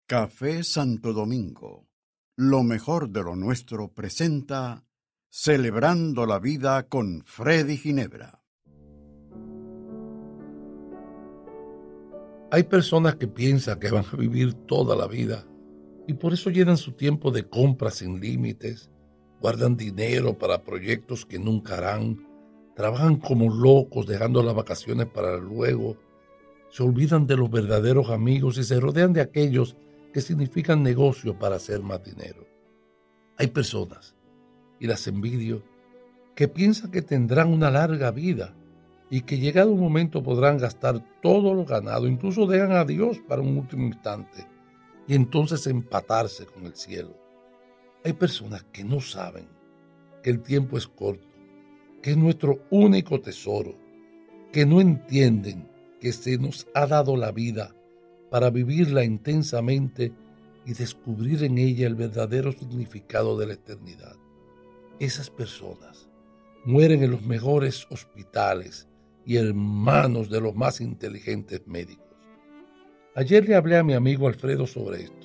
Café Santo Domingo, lo mejor de lo nuestro presenta Celebrando la Vida con Freddy Ginebra. Hay personas que piensan que van a vivir toda la vida y por eso llenan su tiempo de compras sin límites, guardan dinero para proyectos que nunca harán, trabajan como locos dejando las vacaciones para luego, se olvidan de los verdaderos amigos y se rodean de aquellos que significan negocio para hacer más dinero. Hay personas, y las envidio, que piensan que tendrán una larga vida y que llegado un momento podrán gastar todo lo ganado, incluso dejan a Dios para un último instante y entonces empatarse con el cielo. Hay personas que no saben que el tiempo es corto, que es nuestro único tesoro, que no entienden que se nos ha dado la vida para vivirla intensamente y descubrir en ella el verdadero significado de la eternidad. Esas personas mueren en los mejores hospitales y en manos de los más inteligentes médicos. Ayer le hablé a mi amigo Alfredo sobre esto.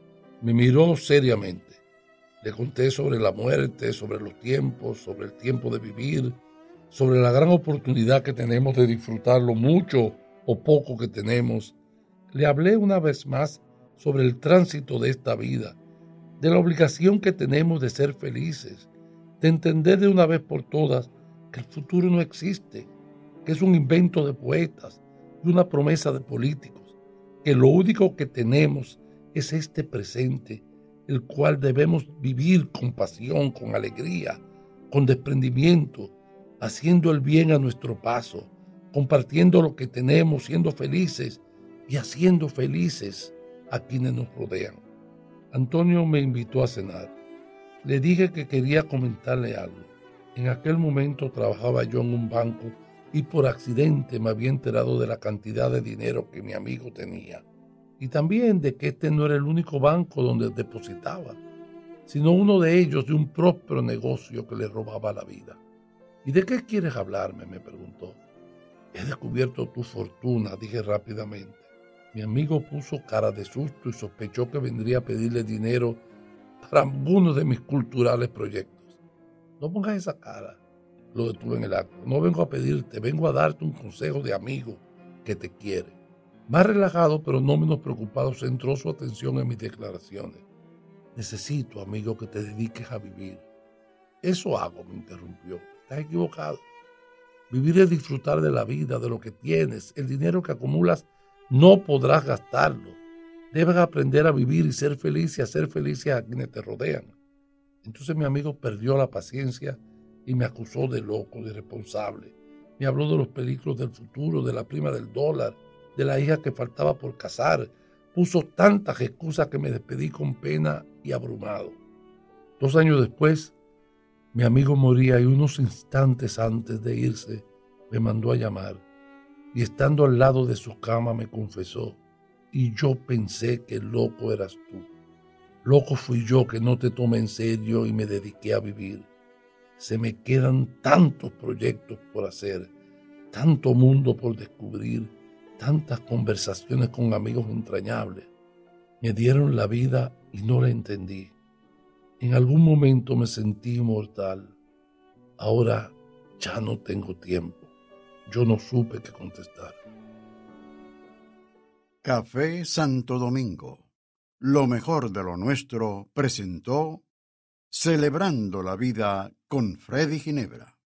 Me miró seriamente. Le conté sobre la muerte, sobre los tiempos, sobre el tiempo de vivir, sobre la gran oportunidad que tenemos de disfrutar lo mucho o poco que tenemos. Le hablé una vez más sobre el tránsito de esta vida, de la obligación que tenemos de ser felices, de entender de una vez por todas que el futuro no existe, que es un invento de poetas y una promesa de políticos, que lo único que tenemos es este presente, el cual debemos vivir con pasión, con alegría, con desprendimiento, haciendo el bien a nuestro paso, compartiendo lo que tenemos, siendo felices y haciendo felices a quienes nos rodean. Antonio me invitó a cenar. Le dije que quería comentarle algo. En aquel momento trabajaba yo en un banco y por accidente me había enterado de la cantidad de dinero que mi amigo tenía y también de que este no era el único banco donde depositaba, sino uno de ellos de un próspero negocio que le robaba la vida. ¿Y de qué quieres hablarme?, me preguntó. He descubierto tu fortuna, dije rápidamente. Mi amigo puso cara de susto y sospechó que vendría a pedirle dinero para algunos de mis culturales proyectos. No pongas esa cara, lo detuve en el acto. No vengo a pedirte, vengo a darte un consejo de amigo que te quiere. Más relajado, pero no menos preocupado, centró su atención en mis declaraciones. Necesito, amigo, que te dediques a vivir. Eso hago, me interrumpió. Estás equivocado. Vivir es disfrutar de la vida, de lo que tienes. El dinero que acumulas no podrás gastarlo. Debes aprender a vivir y ser feliz y hacer felices a quienes te rodean. Entonces mi amigo perdió la paciencia y me acusó de loco, de irresponsable. Me habló de los peligros del futuro, de la prima del dólar, de la hija que faltaba por casar. Puso tantas excusas que me despedí con pena y abrumado. 2 años después, mi amigo moría y unos instantes antes de irse me mandó a llamar y estando al lado de su cama me confesó: y yo pensé que loco eras tú. Loco fui yo que no te tomé en serio y me dediqué a vivir. Se me quedan tantos proyectos por hacer, tanto mundo por descubrir, tantas conversaciones con amigos entrañables. Me dieron la vida y no la entendí. En algún momento me sentí inmortal. Ahora ya no tengo tiempo. Yo no supe qué contestar. Café Santo Domingo, lo mejor de lo nuestro presentó Celebrando la Vida con Freddy Ginebra.